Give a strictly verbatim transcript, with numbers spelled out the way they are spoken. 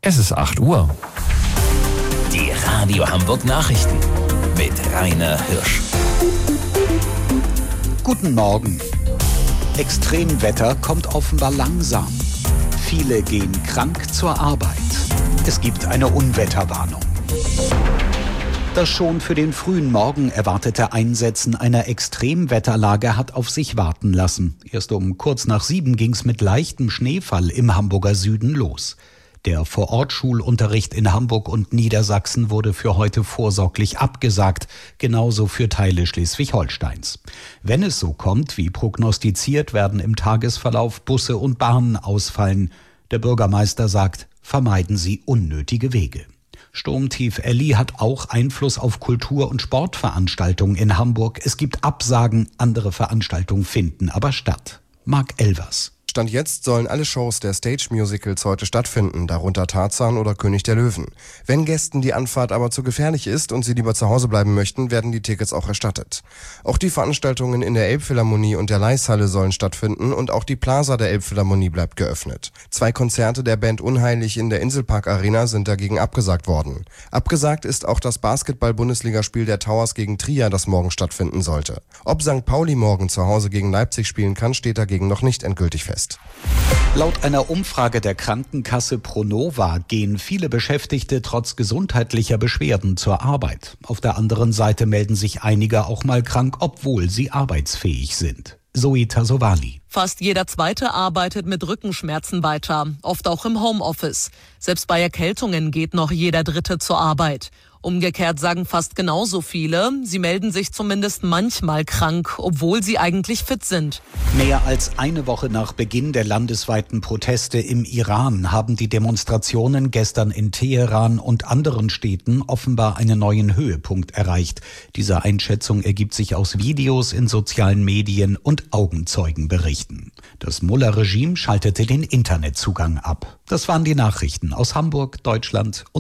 Es ist acht Uhr. Die Radio Hamburg Nachrichten mit Rainer Hirsch. Guten Morgen. Extremwetter kommt offenbar langsam. Viele gehen krank zur Arbeit. Es gibt eine Unwetterwarnung. Das schon für den frühen Morgen erwartete Einsetzen einer Extremwetterlage hat auf sich warten lassen. Erst um kurz nach sieben ging es mit leichtem Schneefall im Hamburger Süden los. Der Vorortschulunterricht in Hamburg und Niedersachsen wurde für heute vorsorglich abgesagt, genauso für Teile Schleswig-Holsteins. Wenn es so kommt, wie prognostiziert, werden im Tagesverlauf Busse und Bahnen ausfallen. Der Bürgermeister sagt, vermeiden Sie unnötige Wege. Sturmtief Elli hat auch Einfluss auf Kultur- und Sportveranstaltungen in Hamburg. Es gibt Absagen, andere Veranstaltungen finden aber statt. Marc Elvers. Stand jetzt sollen alle Shows der Stage-Musicals heute stattfinden, darunter Tarzan oder König der Löwen. Wenn Gästen die Anfahrt aber zu gefährlich ist und sie lieber zu Hause bleiben möchten, werden die Tickets auch erstattet. Auch die Veranstaltungen in der Elbphilharmonie und der Leishalle sollen stattfinden und auch die Plaza der Elbphilharmonie bleibt geöffnet. Zwei Konzerte der Band Unheilig in der Inselpark Arena sind dagegen abgesagt worden. Abgesagt ist auch das Basketball-Bundesligaspiel der Towers gegen Trier, das morgen stattfinden sollte. Ob Sankt Pauli morgen zu Hause gegen Leipzig spielen kann, steht dagegen noch nicht endgültig fest. Laut einer Umfrage der Krankenkasse Pronova gehen viele Beschäftigte trotz gesundheitlicher Beschwerden zur Arbeit. Auf der anderen Seite melden sich einige auch mal krank, obwohl sie arbeitsfähig sind. Zoe Tasovali. Fast jeder Zweite arbeitet mit Rückenschmerzen weiter, oft auch im Homeoffice. Selbst bei Erkältungen geht noch jeder Dritte zur Arbeit. Umgekehrt sagen fast genauso viele, sie melden sich zumindest manchmal krank, obwohl sie eigentlich fit sind. Mehr als eine Woche nach Beginn der landesweiten Proteste im Iran haben die Demonstrationen gestern in Teheran und anderen Städten offenbar einen neuen Höhepunkt erreicht. Diese Einschätzung ergibt sich aus Videos in sozialen Medien und Augenzeugenberichten. Das Mullah-Regime schaltete den Internetzugang ab. Das waren die Nachrichten aus Hamburg, Deutschland und